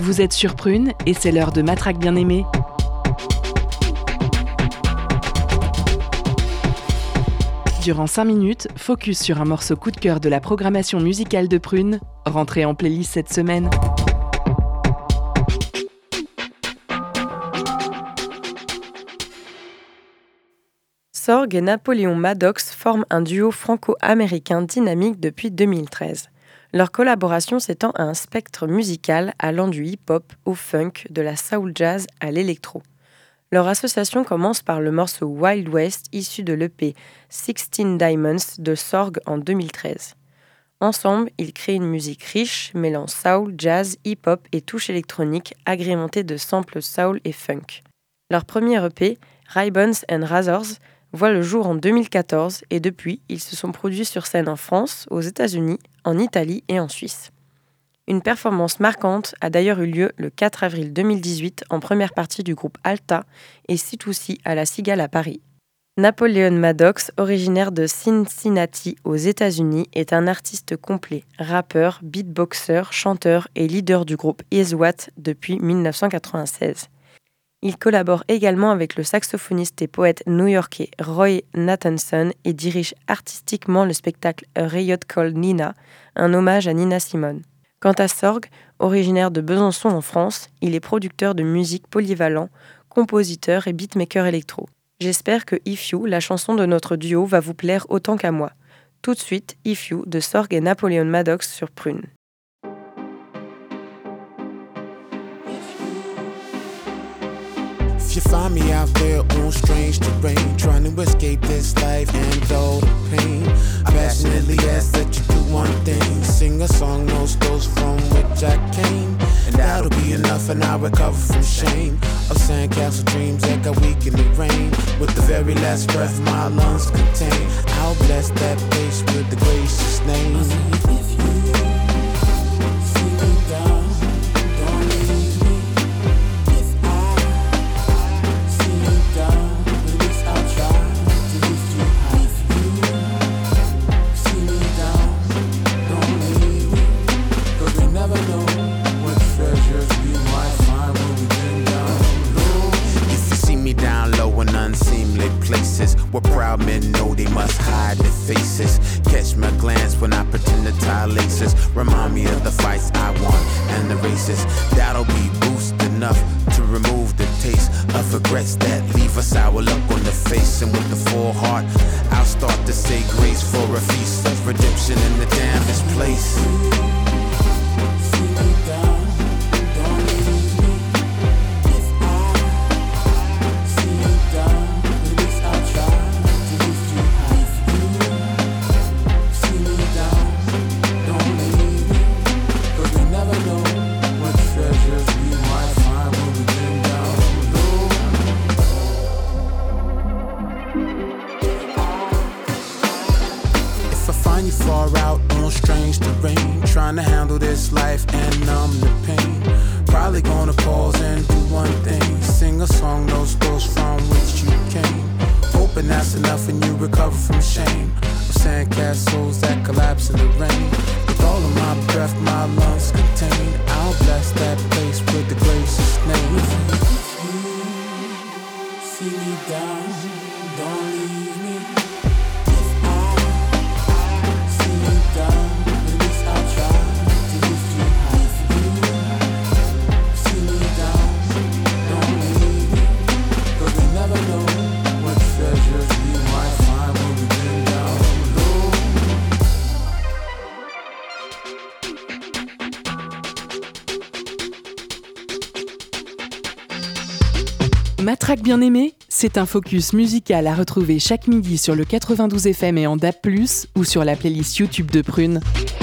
Vous êtes sur Prune et c'est l'heure de Matraque bien-aimée. Durant 5 minutes, focus sur un morceau coup de cœur de la programmation musicale de Prune, rentré en playlist cette semaine. Sorg et Napoléon Maddox forment un duo franco-américain dynamique depuis 2013. Leur collaboration s'étend à un spectre musical allant du hip-hop au funk, de la soul jazz à l'électro. Leur association commence par le morceau Wild West issu de l'EP 16 Diamonds de Sorg en 2013. Ensemble, ils créent une musique riche, mêlant soul, jazz, hip-hop et touches électroniques agrémentées de samples soul et funk. Leur premier EP, Ribbons and Razors, voit le jour en 2014 et depuis, ils se sont produits sur scène en France, aux États-Unis, en Italie et en Suisse. Une performance marquante a d'ailleurs eu lieu le 4 avril 2018 en première partie du groupe Alta et C2C à la Cigale à Paris. Napoléon Maddox, originaire de Cincinnati aux États-Unis, est un artiste complet, rappeur, beatboxer, chanteur et leader du groupe Iswat depuis 1996. Il collabore également avec le saxophoniste et poète new-yorkais Roy Nathanson et dirige artistiquement le spectacle A Riot Called Nina, un hommage à Nina Simone. Quant à Sorg, originaire de Besançon en France, il est producteur de musique polyvalent, compositeur et beatmaker électro. J'espère que If You, la chanson de notre duo, va vous plaire autant qu'à moi. Tout de suite, If You de Sorg et Napoléon Maddox sur Prune. You find me out there on strange terrain, trying to escape this life and all the pain. I passionately ask that you do one thing, sing a song, those from which I came. And that'll be enough and I'll recover from shame of sandcastle dreams that got weak in the rain. With the very last breath my lungs contain, I'll bless that place with the gracious name. If you see me down, don't leave me. Places where proud men know they must hide their faces. Catch my glance when I pretend to tie laces. Remind me of the fights I won and the races. That'll be boost enough to remove the taste of regrets that leave a sour look on the face. And with the full heart, I'll start to say grace for a feast of redemption in the damnedest place. See me down. Trying to handle this life and numb the pain. Probably gonna pause and do one thing, sing a song, those from which you came. Hoping that's enough and you recover from shame of sandcastles that collapse in the rain. With all of my breath my lungs contain, I'll bless that place with the gracious name. If you see me down, don't leave me. If I see me down, Matraque bien-aimée, c'est un focus musical à retrouver chaque midi sur le 92 FM et en DAB+, ou sur la playlist YouTube de Prune.